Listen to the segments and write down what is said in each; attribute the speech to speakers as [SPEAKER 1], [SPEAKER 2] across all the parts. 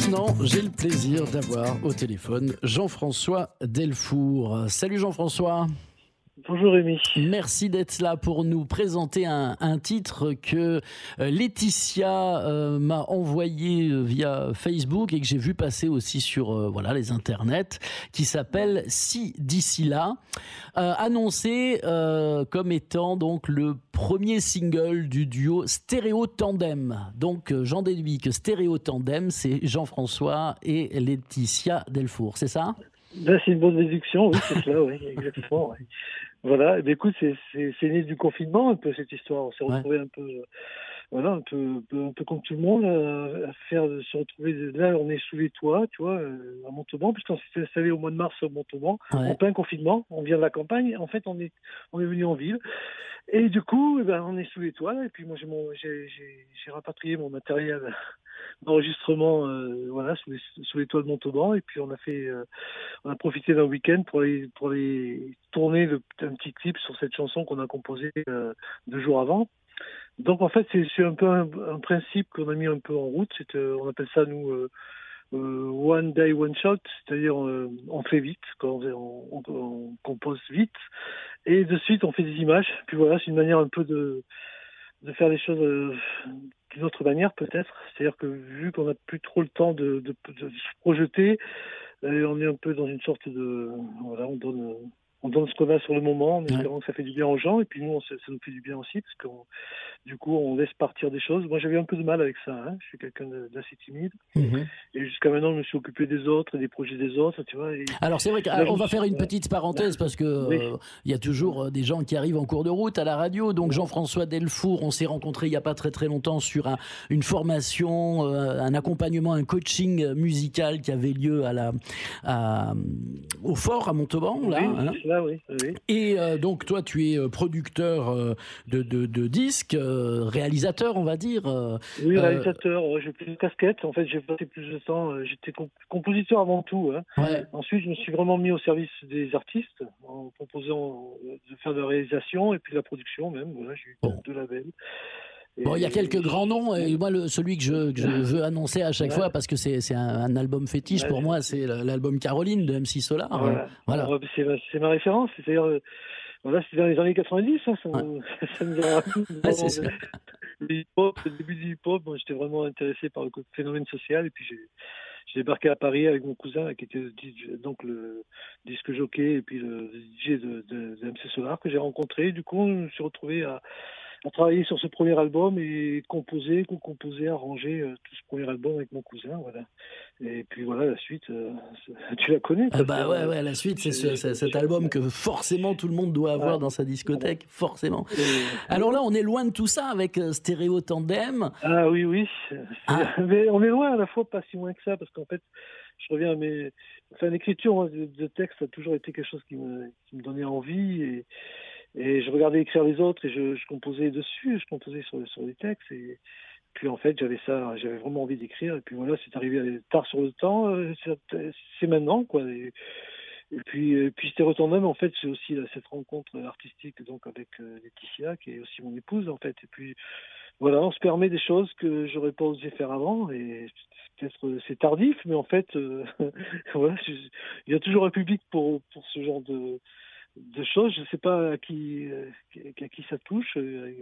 [SPEAKER 1] Maintenant, j'ai le plaisir d'avoir au téléphone Jean-François Delfour. Salut Jean-François.
[SPEAKER 2] Bonjour Rémi.
[SPEAKER 1] Merci d'être là pour nous présenter un titre que Laetitia m'a envoyé via Facebook et que j'ai vu passer aussi sur les internets, qui s'appelle Si d'ici là, annoncé comme étant donc le premier single du duo Stéréo Tandem. Donc j'en déduis que Stéréo Tandem, c'est Jean-François et Laetitia Delfour, c'est ça ?
[SPEAKER 2] Là, c'est une bonne déduction, oui, c'est cela, oui, exactement. Ouais. Voilà, et écoute, c'est né du confinement, un peu cette histoire. On s'est retrouvé un peu, un peu comme tout le monde, à se retrouver. Là, on est sous les toits, tu vois, à Montauban, puisqu'on s'est installé au mois de mars au Montauban, en plein confinement. On vient de la campagne, en fait, on est venu en ville. Et du coup, on est sous les toits, et puis moi, j'ai rapatrié mon matériel d'enregistrement, sous les toits de Montauban, et puis on a profité d'un week-end pour aller tourner un petit clip sur cette chanson qu'on a composée 2 jours avant. Donc en fait, c'est un peu un principe qu'on a mis un peu en route. On appelle ça, nous, one day, one shot, c'est-à-dire on fait vite, quand on compose vite, et de suite on fait des images. Puis voilà, c'est une manière un peu de faire les choses d'une autre manière peut-être. C'est-à-dire que vu qu'on n'a plus trop le temps de se projeter, on est un peu dans une sorte de... Voilà, on donne ce qu'on a sur le moment, en espérant que ça fait du bien aux gens. Et puis nous, ça nous fait du bien aussi, parce que du coup, on laisse partir des choses. Moi, j'avais un peu de mal avec ça. Je suis quelqu'un d'assez timide. Et jusqu'à maintenant, je me suis occupé des autres, et des projets des autres, tu vois.
[SPEAKER 1] Alors, c'est vrai qu'on va faire une petite parenthèse, parce que il y a toujours des gens qui arrivent en cours de route à la radio. Donc, Jean-François Delfour, on s'est rencontrés il n'y a pas très très longtemps sur une formation, un accompagnement, un coaching musical qui avait lieu au Fort, à Montauban.
[SPEAKER 2] Oui.
[SPEAKER 1] Et donc, toi, tu es producteur de disques, réalisateur, on va dire.
[SPEAKER 2] Oui, réalisateur. J'ai plus de casquettes. En fait, j'ai passé plus de temps. J'étais compositeur avant tout. Ensuite, je me suis vraiment mis au service des artistes en proposant de faire de la réalisation et puis de la production même. Voilà, j'ai eu 2 labels.
[SPEAKER 1] Il y a quelques grands noms, et moi, celui que je veux annoncer à chaque fois, parce que c'est un album fétiche pour moi, c'est l'album Caroline de MC Solar.
[SPEAKER 2] Voilà. C'est ma référence. C'est-à-dire, c'était dans les années 90, ça nous a rappelé le hip-hop, le début du hip-hop. Moi, j'étais vraiment intéressé par le phénomène social, et puis j'ai débarqué à Paris avec mon cousin, qui était donc le disque jockey, et puis le DJ de MC Solar, que j'ai rencontré. Du coup, je me suis retrouvé à travailler sur ce premier album et composer, arranger tout ce premier album avec mon cousin, voilà. Et puis voilà, la suite, tu la connais.
[SPEAKER 1] La suite, c'est cet album que forcément tout le monde doit avoir dans sa discothèque, forcément. Alors là, on est loin de tout ça avec Stéréo Tandem.
[SPEAKER 2] Ah oui. Mais on est loin, à la fois pas si loin que ça, parce qu'en fait, je reviens à l'écriture de texte a toujours été quelque chose qui me donnait envie, et je regardais écrire les autres, et je composais dessus, je composais sur les textes, et puis en fait j'avais vraiment envie d'écrire, et puis voilà, c'est arrivé tard sur le temps, c'est maintenant, quoi. Et puis Stéréo Tandem, en fait, c'est aussi cette rencontre artistique donc avec Laetitia, qui est aussi mon épouse, en fait. Et puis voilà, on se permet des choses que j'aurais pas osé faire avant, et peut-être c'est tardif, mais en fait voilà, il y a toujours un public pour ce genre de choses. Je sais pas à qui ça touche.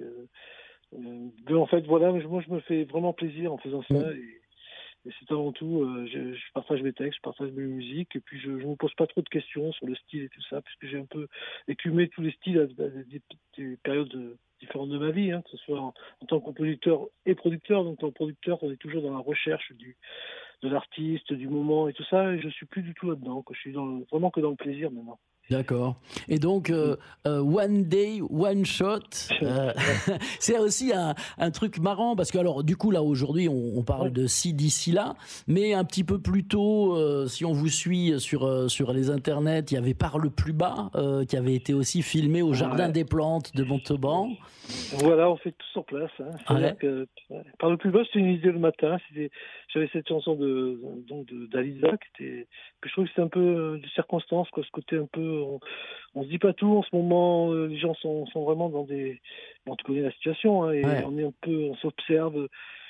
[SPEAKER 2] Mais en fait, voilà, moi je me fais vraiment plaisir en faisant ça, et c'est avant tout, je partage mes textes, je partage mes musiques, et puis je me pose pas trop de questions sur le style et tout ça, puisque j'ai un peu écumé tous les styles à des périodes différentes de ma vie, que ce soit en tant que compositeur et producteur. Donc en producteur, on est toujours dans la recherche de l'artiste, du moment et tout ça, et je suis plus du tout là-dedans, quoi. Je suis vraiment que dans le plaisir maintenant.
[SPEAKER 1] D'accord. Et donc, one day, one shot, c'est aussi un truc marrant, parce que, alors, du coup, là, aujourd'hui, on parle de Si d'ici là, mais un petit peu plus tôt, si on vous suit sur les internets, il y avait Par le plus bas, qui avait été aussi filmé au Jardin des Plantes de Montauban.
[SPEAKER 2] Voilà, on fait tout sur place. C'est-à-dire que Par le plus bas, c'était une idée le matin. J'avais cette chanson d'Aliza que je trouve que c'était un peu de circonstance, quoi, ce côté un peu, on se dit pas tout en ce moment. Les gens sont vraiment dans des... Bon, tu connais la situation, et on est un peu, on s'observe.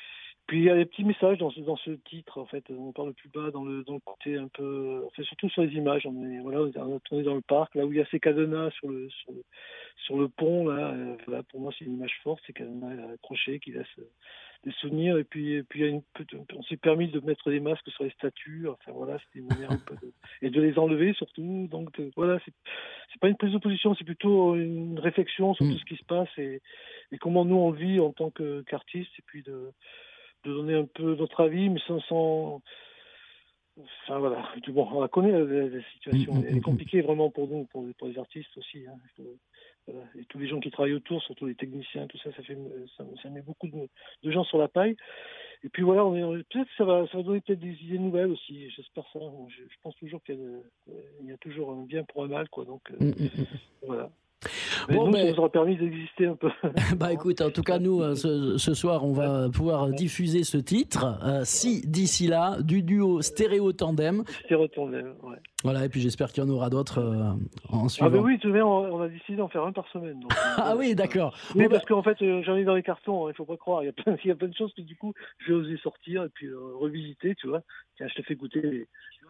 [SPEAKER 2] Puis il y a des petits messages dans ce titre, en fait. On parle plus bas dans le côté un peu, enfin, surtout sur les images. On a tourné dans le parc, là où il y a ces cadenas sur le pont, là. Voilà, pour moi, c'est une image forte, ces cadenas accrochés qui laissent des souvenirs. Et puis on s'est permis de mettre des masques sur les statues. Enfin voilà, c'était une manière un peu et de les enlever surtout. Donc voilà, c'est pas une prise de position, c'est plutôt une réflexion sur tout ce qui se passe et comment nous on le vit en tant qu'artistes, et puis de donner un peu notre avis, mais sans... Enfin voilà, bon, on la connaît la situation, elle est compliquée vraiment pour nous, pour les artistes aussi. Hein. Voilà. Et tous les gens qui travaillent autour, surtout les techniciens, tout ça, ça met beaucoup de gens sur la paille. Et puis voilà, peut-être que ça va donner peut-être des idées nouvelles aussi, j'espère ça. Je pense toujours qu'il y a toujours un bien pour un mal, quoi. Donc voilà. Mais ça nous aura permis d'exister un peu.
[SPEAKER 1] Écoute, en tout cas, nous, ce soir, on va pouvoir diffuser ce titre, Si d'ici là, du duo Stéréo Tandem.
[SPEAKER 2] Stéréo Tandem, ouais.
[SPEAKER 1] Voilà, et puis j'espère qu'il y en aura d'autres en suivant.
[SPEAKER 2] Ah ben oui, tu sais, on a décidé d'en faire un par semaine. Donc,
[SPEAKER 1] oui, d'accord.
[SPEAKER 2] Oui, parce qu'en fait, j'en ai dans les cartons, il faut pas croire. Il y a plein de choses que du coup, je vais oser sortir et puis revisiter, tu vois. Tiens, je te fais goûter les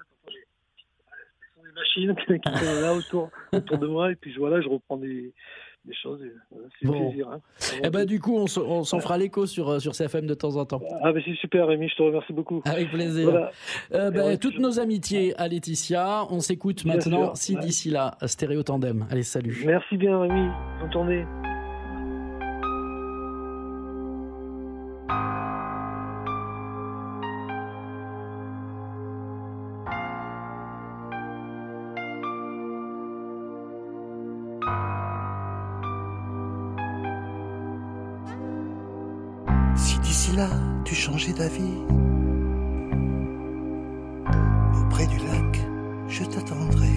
[SPEAKER 2] machines qui sont là autour de moi, et puis je reprends des choses, et voilà, c'est un plaisir. Hein.
[SPEAKER 1] Du coup, on s'en fera l'écho sur CFM de temps en temps.
[SPEAKER 2] Ah ben c'est super, Rémi, je te remercie beaucoup.
[SPEAKER 1] Avec plaisir. Voilà. Toutes nos amitiés à Laetitia, on s'écoute maintenant, Si d'ici là, Stéréo Tandem. Allez, salut.
[SPEAKER 2] Merci bien, Rémi, bonne journée.
[SPEAKER 3] Si d'ici là tu changeais d'avis, auprès du lac, je t'attendrai.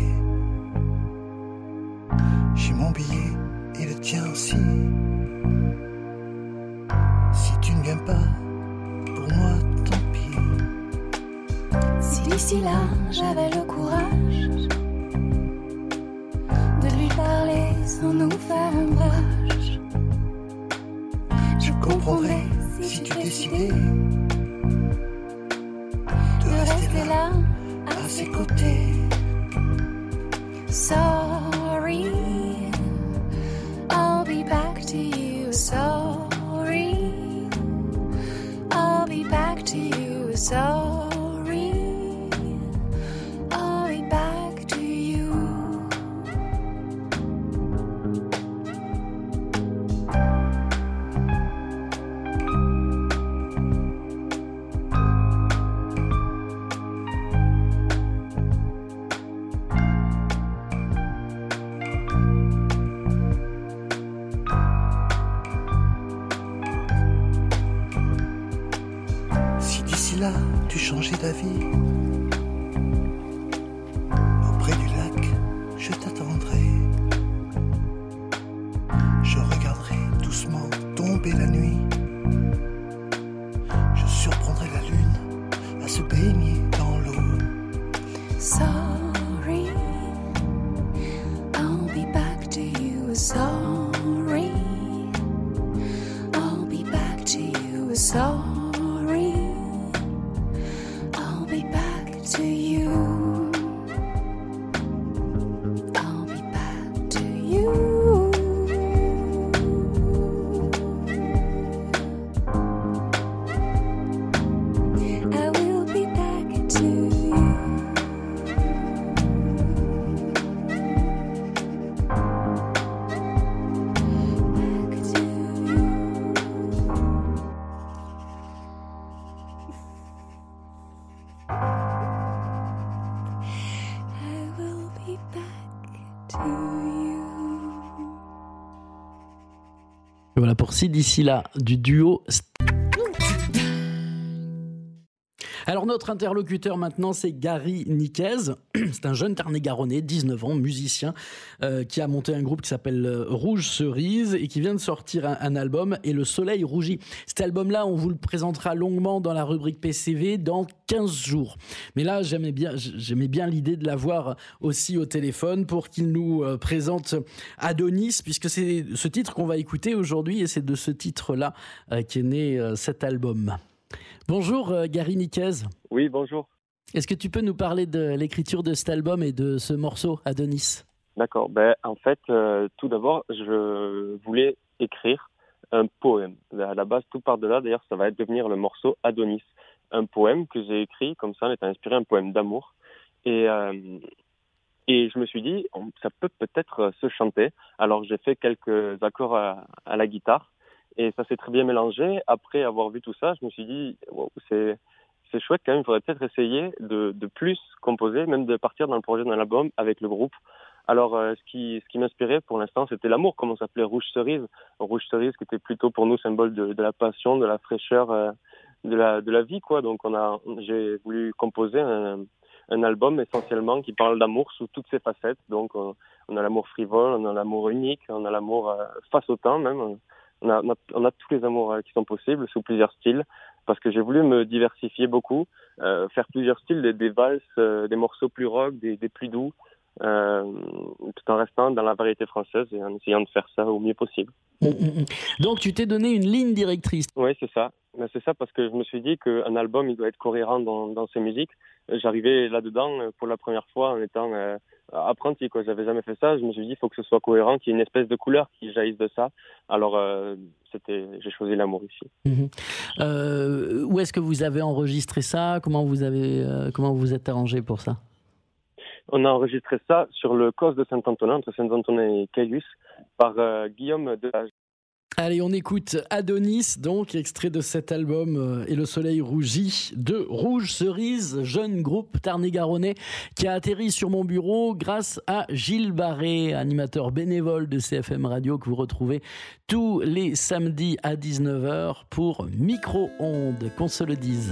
[SPEAKER 3] J'ai mon billet et le tien aussi. Si tu ne viens pas, pour moi, tant pis.
[SPEAKER 4] Si d'ici là j'avais le courage de lui parler sans nous faire ombrage,
[SPEAKER 3] je comprendrais si tu décidais de rester là, à ses côtés.
[SPEAKER 4] Sorry, I'll be back to you. Sorry, I'll be back to you. Sorry, I'll be back to you.
[SPEAKER 3] Si d'ici là tu changeais d'avis, auprès du lac, je t'attendrai. Je regarderai doucement tomber la nuit. Je surprendrai la lune à se baigner dans l'eau.
[SPEAKER 4] Sorry, I'll be back to you. Sorry, I'll be back to you. Sorry, I'll be back to you. I'll be back to you. I will be back to you. Back to you. I will be back to you.
[SPEAKER 1] Et voilà pour Si d'ici là, du duo. Alors notre interlocuteur maintenant, c'est Gary Niquez. C'est un jeune Tarn-et-Garonnais, 19 ans, musicien, qui a monté un groupe qui s'appelle Rouge Cerise et qui vient de sortir un album, Et le soleil rougit. Cet album-là, on vous le présentera longuement dans la rubrique PCV dans 15 jours. Mais là, j'aimais bien l'idée de l'avoir aussi au téléphone pour qu'il nous présente Adonis, puisque c'est ce titre qu'on va écouter aujourd'hui et c'est de ce titre-là qu'est né cet album. Bonjour Gary Niquez.
[SPEAKER 5] Oui, bonjour.
[SPEAKER 1] Est-ce que tu peux nous parler de l'écriture de cet album et de ce morceau, Adonis?
[SPEAKER 5] D'accord. En fait, tout d'abord, je voulais écrire un poème. À la base, tout part de là. D'ailleurs, ça va devenir le morceau Adonis. Un poème que j'ai écrit comme ça, en étant inspiré, un poème d'amour. Et je me suis dit, ça peut peut-être se chanter. Alors, j'ai fait quelques accords à la guitare et ça s'est très bien mélangé. Après avoir vu tout ça, je me suis dit, wow, c'est chouette quand même. Il faudrait peut-être essayer de plus composer, même de partir dans le projet d'un album avec le groupe. Alors, ce qui m'inspirait pour l'instant, c'était l'amour, comme on s'appelait Rouge Cerise. Rouge Cerise qui était plutôt pour nous symbole de la passion, de la fraîcheur, de la vie, quoi. Donc, j'ai voulu composer un album essentiellement qui parle d'amour sous toutes ses facettes. Donc, on a l'amour frivole, on a l'amour unique, on a l'amour face au temps même. On a tous les amours qui sont possibles sous plusieurs styles, parce que j'ai voulu me diversifier beaucoup, faire plusieurs styles, des valses, des morceaux plus rock, des plus doux, tout en restant dans la variété française et en essayant de faire ça au mieux possible.
[SPEAKER 1] Donc tu t'es donné une ligne directrice.
[SPEAKER 5] Oui, c'est ça. C'est ça, parce que je me suis dit qu'un album, il doit être cohérent dans ses musiques. J'arrivais là-dedans pour la première fois en étant apprenti, quoi. J'avais jamais fait ça. Je me suis dit, il faut que ce soit cohérent, qu'il y ait une espèce de couleur qui jaillisse de ça. Alors, j'ai choisi l'amour ici.
[SPEAKER 1] Où est-ce que vous avez enregistré ça? Comment vous êtes arrangé pour ça?
[SPEAKER 5] On a enregistré ça sur le COS de Saint-Antonin, entre Saint-Antonin et Caylus, par Guillaume Delage.
[SPEAKER 1] Allez, on écoute Adonis, donc extrait de cet album Et le soleil rougit de Rouge Cerise, jeune groupe tarn-et-garonnais qui a atterri sur mon bureau grâce à Gilles Barré, animateur bénévole de CFM Radio que vous retrouvez tous les samedis à 19h pour Micro-ondes, qu'on se le dise.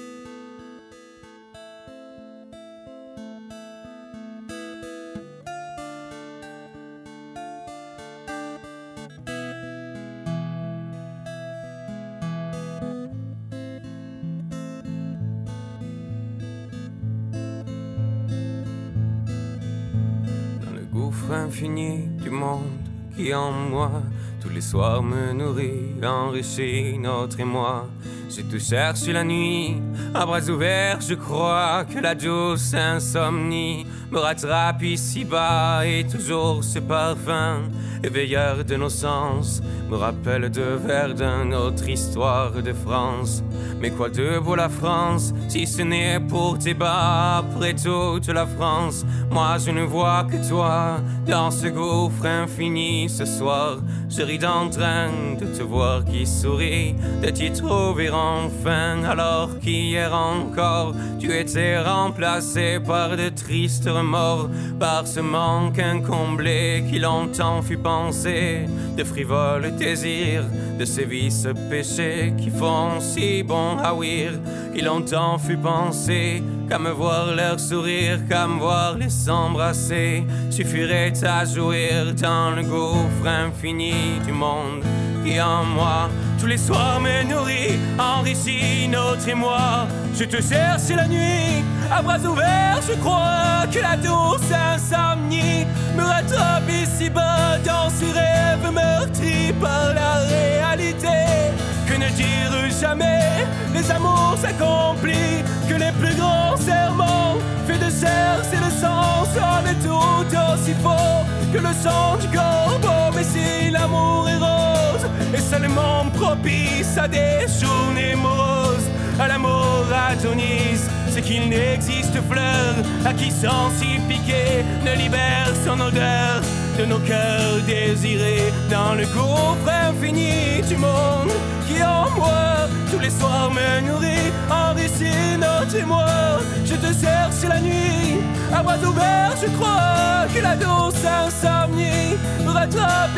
[SPEAKER 6] Infini du monde qui en moi tous les soirs me nourrit, enrichit notre émoi. Je te cherche la nuit, à bras ouverts, je crois que la douce insomnie me rattrape ici-bas et toujours ce parfum éveilleur de nos sens me rappelle de Verdun, notre histoire de France. Mais quoi de beau la France, si ce n'est pour tes bas après toute la France? Moi je ne vois que toi dans ce gouffre infini ce soir. Je ris d'entrain de te voir qui sourit, de t'y trouver enfin, alors qu'hier encore tu étais remplacé par de tristes remords, par ce manque incomblé qui longtemps fut pensé, de frivoles désirs, de ces vices péchés qui font si bon à ouïr, qui longtemps fut pensé qu'à me voir leur sourire, qu'à me voir les s'embrasser, suffirait à jouir dans le gouffre infini du monde qui en moi tous les soirs me nourrit, enrichit notre émoi. Je te cherche la nuit, à bras ouverts, je crois que la douce insomnie me rattrape ici-bas dans ces rêves meurtris par la réalité. Que ne dire jamais les amours s'accomplissent, que les plus grands serments faits de chair, c'est le sang, ça est tout aussi faux que le sang du corbeau. Mais si l'amour est rose et seulement propice à des journées moroses, à l'amour Adonis, c'est qu'il n'existe fleur à qui sans s'y piquer ne libère son odeur de nos cœurs désirés dans le gouffre infini du monde qui en moi tous les soirs me nourrit, enrichit notre émoi. Je te cherche la nuit, à bras ouverts, je crois que la douce insomnie me rattrape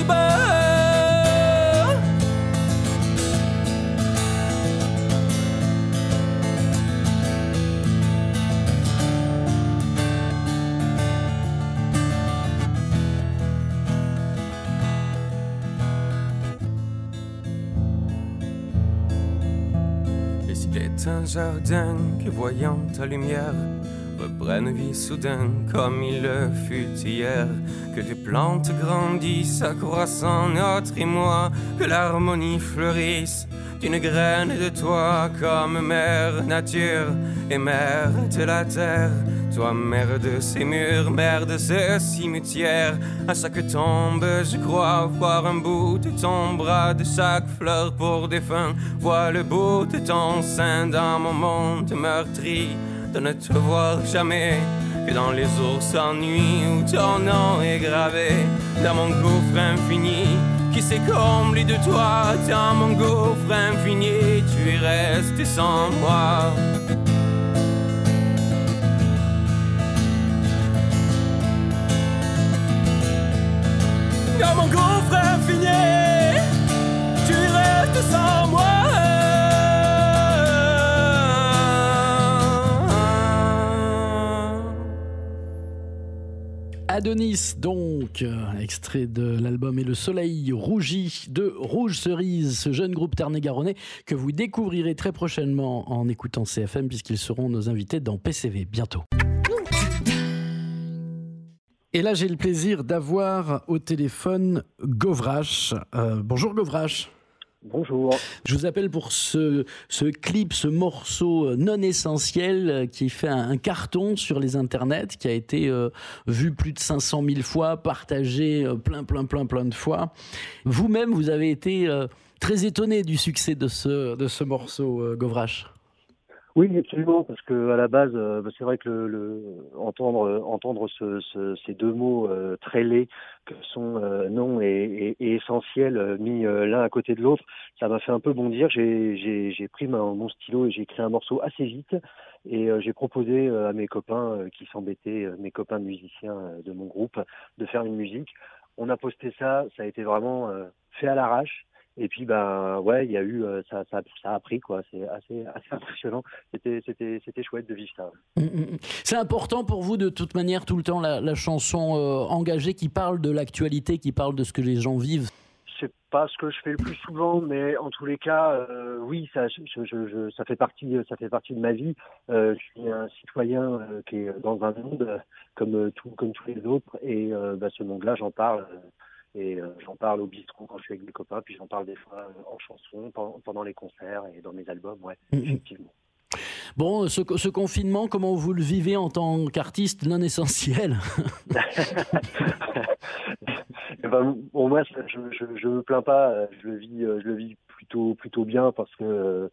[SPEAKER 6] ici-bas. Un jardin que voyant ta lumière reprenne vie soudain comme il le fut hier. Que les plantes grandissent, accroissant notre émoi, que l'harmonie fleurisse d'une graine de toi comme mère nature et mère de la terre. Toi, mère de ces murs, mère de ce cimetière, à chaque tombe, je crois voir un bout de ton bras, de chaque fleur pour défunt. Vois le bout de ton sein dans mon monde meurtri, de ne te voir jamais que dans les ours sans nuit où ton nom est gravé dans mon gouffre infini. Qui s'est comblé de toi dans mon gouffre infini, tu es resté sans moi. Dans mon gouffre infini, tu restes sans moi.
[SPEAKER 1] Adonis, donc, extrait de l'album Et le soleil rougit de Rouge Cerise, ce jeune groupe tarn-et-garonnais que vous découvrirez très prochainement en écoutant CFM, puisqu'ils seront nos invités dans PCV bientôt. Et là, j'ai le plaisir d'avoir au téléphone Govrache. Bonjour Govrache.
[SPEAKER 7] Bonjour.
[SPEAKER 1] Je vous appelle pour ce clip, ce morceau non essentiel qui fait un carton sur les internets, qui a été vu plus de 500 000 fois, partagé plein de fois. Vous-même, vous avez été très étonné du succès de ce morceau, Govrache.
[SPEAKER 7] Oui, absolument, parce que à la base, c'est vrai que entendre ces deux mots très laids que sont non et essentiel mis l'un à côté de l'autre, ça m'a fait un peu bondir. J'ai pris mon stylo et j'ai écrit un morceau assez vite et j'ai proposé à mes copains qui s'embêtaient, mes copains musiciens de mon groupe, de faire une musique. On a posté ça a été vraiment fait à l'arrache. Et puis il y a eu ça a pris quoi, c'est assez impressionnant. C'était chouette de vivre ça.
[SPEAKER 1] C'est important pour vous de toute manière tout le temps la chanson engagée qui parle de l'actualité, qui parle de ce que les gens vivent.
[SPEAKER 7] C'est pas ce que je fais le plus souvent, mais en tous les cas, oui, ça fait partie de ma vie. Je suis un citoyen qui est dans un monde comme tous les autres, et ce monde-là, j'en parle. Et j'en parle au bistrot quand je suis avec des copains, puis j'en parle des fois en chanson, pendant les concerts et dans mes albums, effectivement.
[SPEAKER 1] Bon, ce confinement, comment vous le vivez en tant qu'artiste non essentiel?
[SPEAKER 7] Moi, je me plains pas, je le vis plutôt bien parce que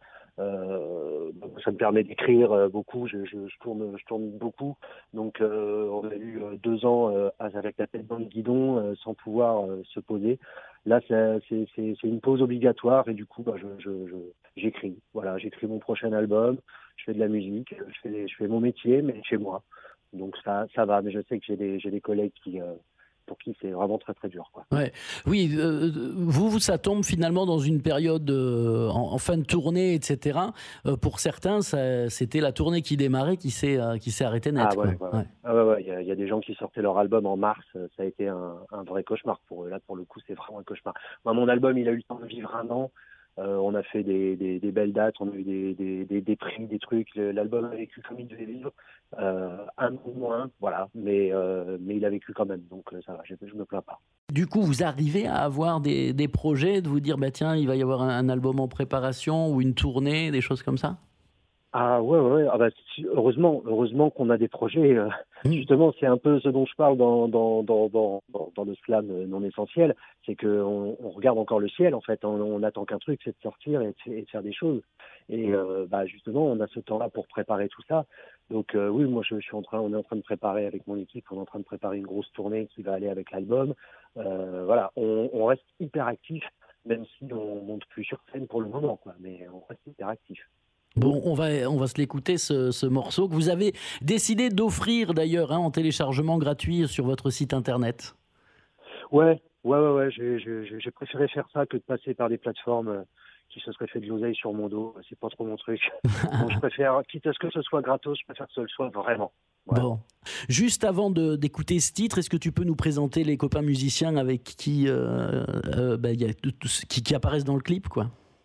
[SPEAKER 7] ça me permet d'écrire beaucoup, je tourne beaucoup, donc on a eu 2 ans avec la tête dans le guidon sans pouvoir se poser. Là c'est une pause obligatoire et du coup j'écris. Voilà, j'écris mon prochain album, je fais de la musique, je fais mon métier mais chez moi. Donc ça va, mais je sais que j'ai des collègues pour qui c'est vraiment très très dur, quoi.
[SPEAKER 1] Ouais. Oui, vous ça tombe finalement dans une période en fin de tournée, etc. Pour certains, c'était la tournée qui démarrait, qui s'est arrêtée net.
[SPEAKER 7] Il y a des gens qui sortaient leur album en mars, ça a été un vrai cauchemar pour eux. Là, pour le coup, c'est vraiment un cauchemar. Moi, mon album, il a eu le temps de vivre 1 an. On a fait des belles dates, on a eu des prix, des trucs. L'album a vécu comme il devait vivre, 1 an moins, voilà. Mais il a vécu quand même, donc ça va, je me plains pas.
[SPEAKER 1] Du coup, vous arrivez à avoir des projets, de vous dire, tiens, il va y avoir un album en préparation ou une tournée, des choses comme ça?
[SPEAKER 7] Ah ouais. Heureusement qu'on a des projets. Justement, c'est un peu ce dont je parle dans le slam non essentiel, c'est que on regarde encore le ciel en fait. On attend qu'un truc, c'est de sortir et de faire des choses. Et justement, on a ce temps-là pour préparer tout ça. Donc oui, moi on est en train de préparer avec mon équipe, on est en train de préparer une grosse tournée qui va aller avec l'album. Voilà, on reste hyper actif, même si on monte plus sur scène pour le moment, quoi. Mais on reste hyper actif.
[SPEAKER 1] Bon, on va se l'écouter, ce morceau que vous avez décidé d'offrir d'ailleurs en téléchargement gratuit sur votre site internet.
[SPEAKER 7] Ouais. J'ai préféré faire ça que de passer par des plateformes qui se seraient fait de l'oseille sur mon dos. C'est pas trop mon truc. Donc je préfère, quitte à ce que ce soit gratos, je préfère que ce le soit vraiment. Ouais.
[SPEAKER 1] Bon. Juste avant d'écouter ce titre, est-ce que tu peux nous présenter les copains musiciens avec qui apparaissent dans le clip, quoi?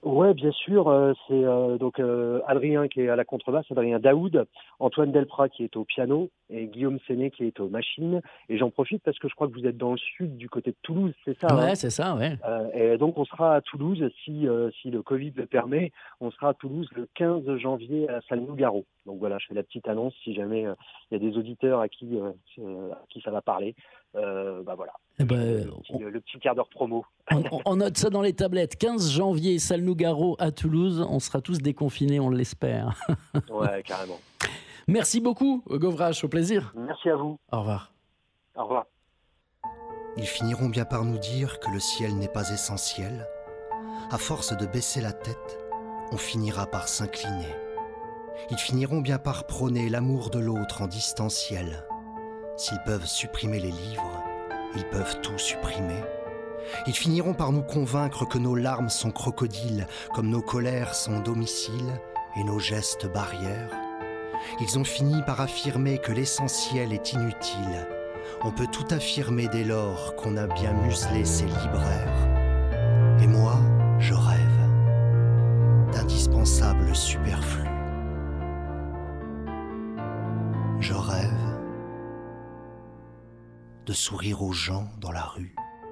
[SPEAKER 7] Ouais, bien sûr. C'est donc Adrien qui est à la contrebasse, Adrien Daoud, Antoine Delprat qui est au piano et Guillaume Séné qui est aux machines. Et j'en profite parce que je crois que vous êtes dans le sud, du côté de Toulouse, c'est ça?
[SPEAKER 1] Ouais,
[SPEAKER 7] Hein.
[SPEAKER 1] c'est ça, ouais.
[SPEAKER 7] Et donc on sera à Toulouse, si le Covid le permet, on sera à Toulouse le 15 janvier à Salle-Nougaro. Donc voilà, je fais la petite annonce si jamais il y a des auditeurs à qui ça va parler. Voilà.
[SPEAKER 1] Eh ben,
[SPEAKER 7] Le petit quart d'heure promo.
[SPEAKER 1] on note ça dans les tablettes. 15 janvier, salle Nougaro à Toulouse. On sera tous déconfinés, on l'espère.
[SPEAKER 7] Ouais, carrément.
[SPEAKER 1] Merci beaucoup, Govrache, au plaisir.
[SPEAKER 7] Merci à vous.
[SPEAKER 1] Au revoir.
[SPEAKER 7] Au revoir.
[SPEAKER 3] Ils finiront bien par nous dire que le ciel n'est pas essentiel. À force de baisser la tête, on finira par s'incliner. Ils finiront bien par prôner l'amour de l'autre en distanciel. S'ils peuvent supprimer les livres, ils peuvent tout supprimer. Ils finiront par nous convaincre que nos larmes sont crocodiles, comme nos colères sont domiciles et nos gestes barrières. Ils ont fini par affirmer que l'essentiel est inutile. On peut tout affirmer dès lors qu'on a bien muselé ses libraires. Et moi, je rêve d'indispensables superflus. Je rêve de sourire aux gens dans la rue.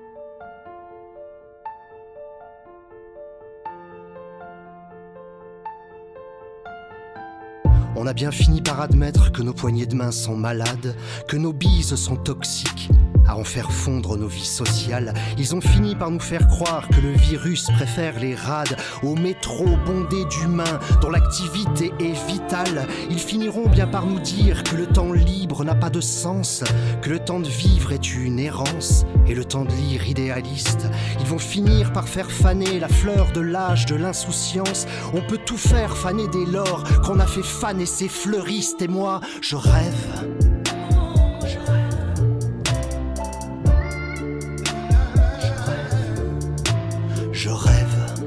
[SPEAKER 3] On a bien fini par admettre que nos poignées de main sont malades, que nos bises sont toxiques, à en faire fondre nos vies sociales. Ils ont fini par nous faire croire que le virus préfère les rades au métro bondé d'humains dont l'activité est vitale. Ils finiront bien par nous dire que le temps libre n'a pas de sens, que le temps de vivre est une errance et le temps de lire idéaliste. Ils vont finir par faire faner la fleur de l'âge de l'insouciance. On peut tout faire faner dès lors qu'on a fait faner ces fleuristes. Et moi, je rêve. Je rêve.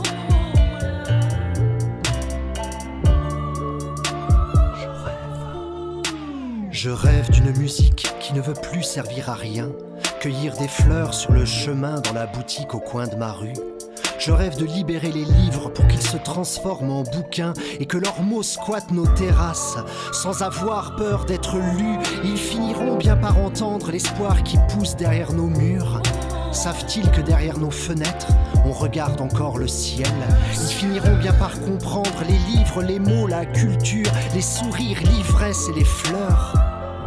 [SPEAKER 3] Je rêve d'une musique qui ne veut plus servir à rien, cueillir des fleurs sur le chemin dans la boutique au coin de ma rue. Je rêve de libérer les livres pour qu'ils se transforment en bouquins et que leurs mots squattent nos terrasses sans avoir peur d'être lus. Ils finiront bien par entendre l'espoir qui pousse derrière nos murs. Savent-ils que derrière nos fenêtres, on regarde encore le ciel? Ils finiront bien par comprendre les livres, les mots, la culture, les sourires, l'ivresse et les fleurs.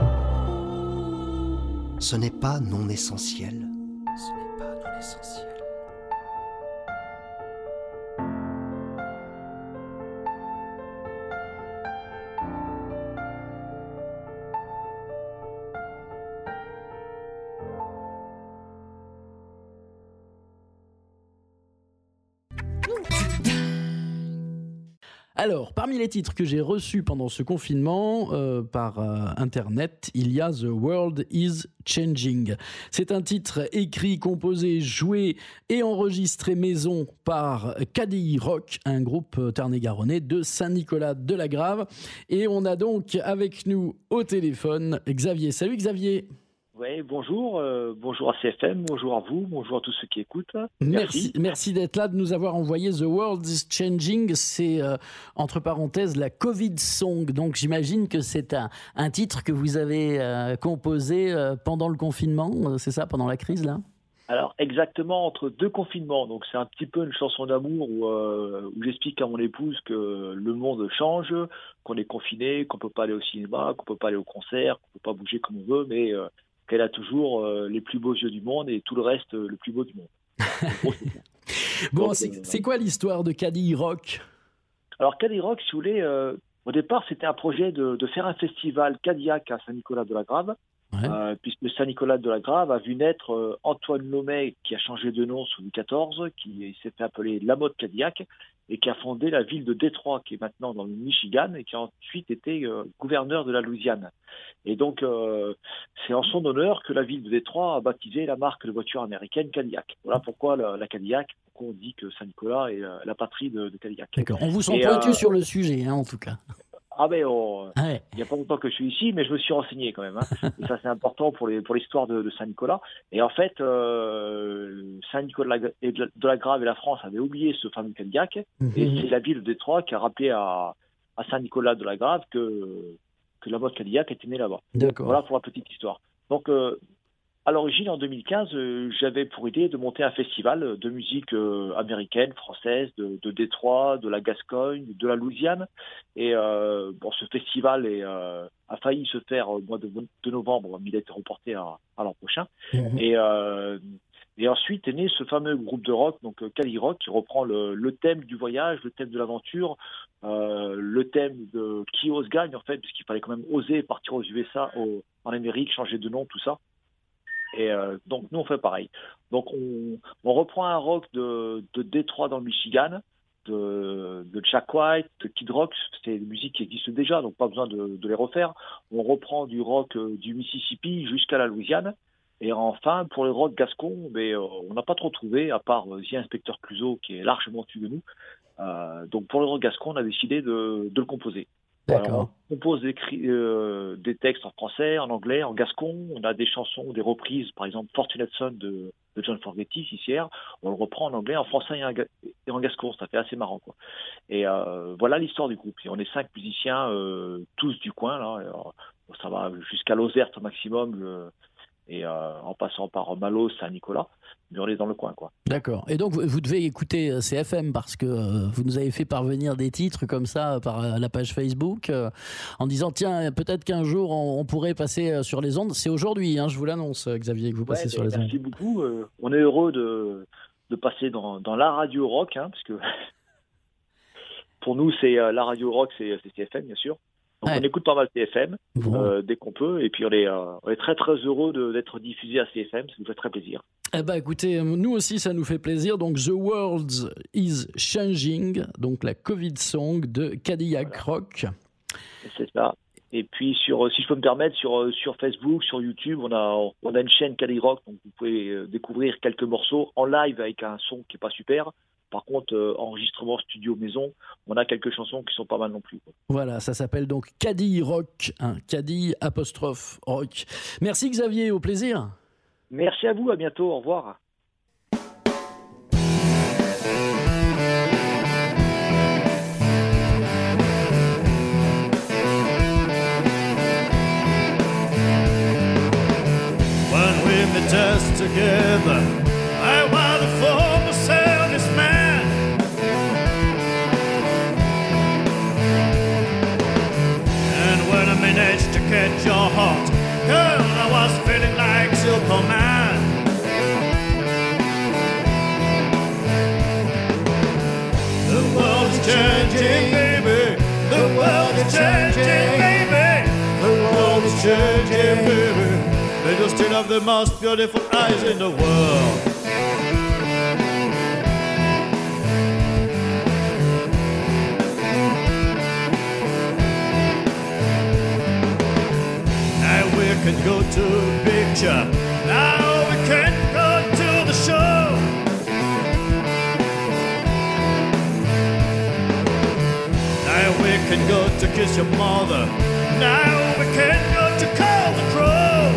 [SPEAKER 3] Ce n'est pas non essentiel. Ce n'est pas non essentiel.
[SPEAKER 1] Alors, parmi les titres que j'ai reçus pendant ce confinement par Internet, il y a The World is Changing. C'est un titre écrit, composé, joué et enregistré maison par KDI Rock, un groupe tarn-et-garonnais de Saint-Nicolas-de-la-Grave. Et on a donc avec nous au téléphone Xavier. Salut Xavier.
[SPEAKER 8] Oui, bonjour. Bonjour à CFM, bonjour à vous, bonjour à tous ceux qui écoutent.
[SPEAKER 1] Merci d'être là, de nous avoir envoyé The World is Changing. C'est, entre parenthèses, la Covid Song. Donc j'imagine que c'est un titre que vous avez composé pendant le confinement, c'est ça, pendant la crise là ?
[SPEAKER 8] Alors exactement, entre deux confinements. Donc c'est un petit peu une chanson d'amour où j'explique à mon épouse que le monde change, qu'on est confiné, qu'on ne peut pas aller au cinéma, qu'on ne peut pas aller au concert, qu'on ne peut pas bouger comme on veut, mais... qu'elle a toujours les plus beaux yeux du monde et tout le reste le plus beau du monde.
[SPEAKER 1] Bon, c'est quoi l'histoire de KDI Rock ?
[SPEAKER 8] Alors KDI Rock, si vous voulez, au départ c'était un projet de faire un festival Cadillac à Saint-Nicolas-de-la-Grave, puisque Saint-Nicolas-de-la-Grave a vu naître Antoine Lomet, qui a changé de nom sous Louis XIV, qui s'est fait appeler Lamotte Cadillac, et qui a fondé la ville de Détroit, qui est maintenant dans le Michigan, et qui a ensuite été gouverneur de la Louisiane. Et donc, c'est en son honneur que la ville de Détroit a baptisé la marque de voiture américaine Cadillac. Voilà pourquoi la Cadillac, pourquoi on dit que Saint-Nicolas est la patrie de Cadillac.
[SPEAKER 1] D'accord, on vous sent pointu sur le sujet, en tout cas.
[SPEAKER 8] Ah ben, il n'y a pas longtemps que je suis ici, mais je me suis renseigné quand même. Et ça, c'est important pour l'histoire de Saint-Nicolas. Et en fait, Saint-Nicolas-de-la-Grave et la France avaient oublié ce fameux Cadillac. Et c'est la ville de Détroit qui a rappelé à Saint-Nicolas-de-la-Grave que la mode Cadillac était née là-bas.
[SPEAKER 1] D'accord.
[SPEAKER 8] Voilà pour la petite histoire. Donc, à l'origine, en 2015, j'avais pour idée de monter un festival de musique américaine, française, de Détroit, de la Gascogne, de la Louisiane. Et ce festival a failli se faire au mois de novembre, mais il a été reporté à l'an prochain. Et ensuite est né ce fameux groupe de rock, donc Cali Rock, qui reprend le thème du voyage, le thème de l'aventure, le thème de qui ose gagne, en fait, puisqu'il fallait quand même oser partir aux USA, en Amérique, changer de nom, tout ça. Et donc nous on fait pareil. Donc on reprend un rock de Détroit dans le Michigan, de Jack White, de Kid Rock, c'est des musiques qui existent déjà, donc pas besoin de les refaire. On reprend du rock du Mississippi jusqu'à la Louisiane. Et enfin, pour le rock gascon, on n'a pas trop trouvé, à part The Inspector Clouseau, qui est largement au-dessus de nous. Donc pour le rock gascon, on a décidé de le composer.
[SPEAKER 1] D'accord.
[SPEAKER 8] Alors, on compose des textes en français, en anglais, en gascon. On a des chansons, des reprises, par exemple Fortunate Son de John Fogerty, Sissière. On le reprend en anglais, en français et en gascon. Ça fait assez marrant, quoi. Et voilà l'histoire du groupe. Et on est 5 musiciens, tous du coin, là. Alors, ça va jusqu'à Lozerte au maximum, et en passant par Malo, Saint-Nicolas. Mais on est dans le coin, quoi.
[SPEAKER 1] D'accord. Et donc, vous devez écouter CFM parce que vous nous avez fait parvenir des titres comme ça par la page Facebook en disant, tiens, peut-être qu'un jour, on pourrait passer sur les ondes. C'est aujourd'hui, je vous l'annonce, Xavier, que vous passez sur les ondes.
[SPEAKER 8] Merci beaucoup. On est heureux de passer dans la radio rock, parce que pour nous, c'est la radio rock, c'est CFM, bien sûr. Donc on écoute pas mal CFM dès qu'on peut, et puis on est très très heureux d'être diffusé à CFM, ça nous fait très plaisir.
[SPEAKER 1] Eh ben écoutez, nous aussi ça nous fait plaisir. Donc The World is Changing, donc la Covid song de Cadillac Rock.
[SPEAKER 8] C'est ça. Et puis si je peux me permettre, sur Facebook, sur YouTube, on a une chaîne Cadillac Rock, donc vous pouvez découvrir quelques morceaux en live avec un son qui est pas super. Par contre, enregistrement studio maison, on a quelques chansons qui sont pas mal non plus, quoi. Voilà,
[SPEAKER 1] ça s'appelle donc Cadi Rock, Cadi 'Rock. Merci Xavier, au plaisir.
[SPEAKER 8] Merci à vous, à bientôt, au revoir.
[SPEAKER 9] When we met us together, I was the former selfish man. And when I managed to catch your heart, girl, I was feeling like Superman. The world is changing, baby. The world is changing, baby. The world is changing, baby. But you still have the most beautiful eyes in the world. Now we can go to a picture. Now we can go to the show. Now we can go to kiss your mother. Now we can go to call the crow.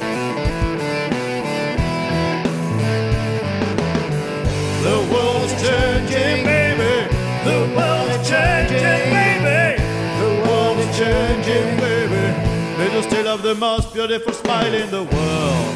[SPEAKER 9] The world is changing, baby. The world is changing, baby. The world is changing, baby. But you still have the most beautiful smile in the world.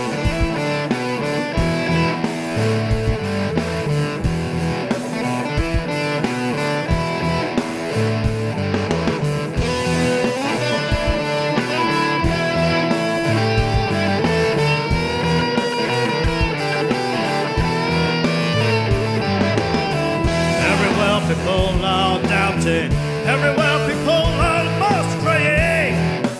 [SPEAKER 9] People are doubting. Everywhere people are almost crying.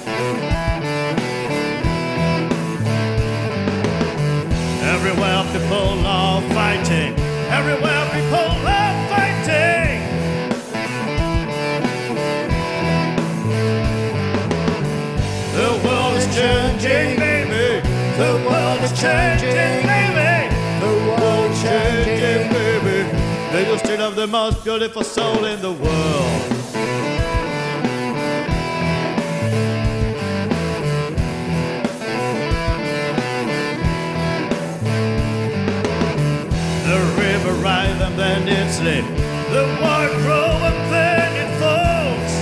[SPEAKER 9] Everywhere people are fighting. Everywhere people are fighting. The world is changing, baby. The world is changing, baby. The world is changing, baby. They just still have the most beautiful soul in the world. The river rise and then it slips. The water grows and then it falls.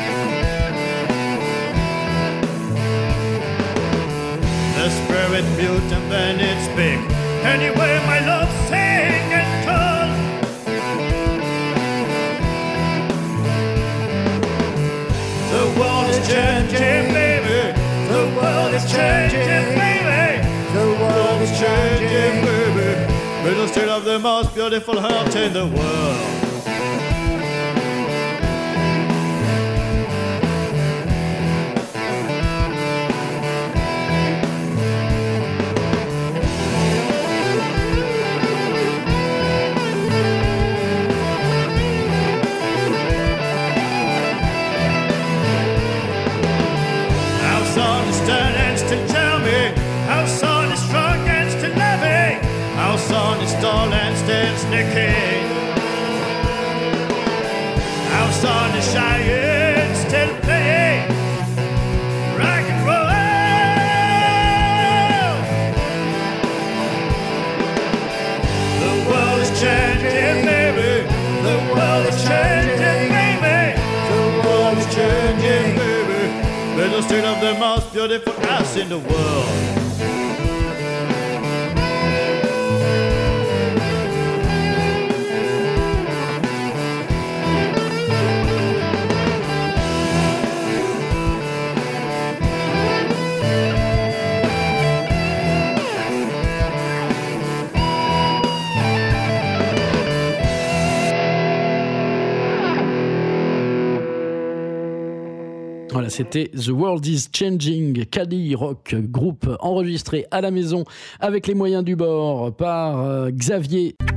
[SPEAKER 9] The spirit mute and then it speaks. Anyway, my love sing and call. The world is changing, baby. The world is changing, baby. The world is changing, baby. But still have the most beautiful heart in the world. Tall and stands naked. Our sun is shining, still playing rock and roll. The world is changing, baby. The world is changing, baby. The world is changing, baby. Little still of the most beautiful house in the world.
[SPEAKER 1] Voilà, c'était The World is Changing, Cali Rock, groupe enregistré à la maison avec les moyens du bord par Xavier.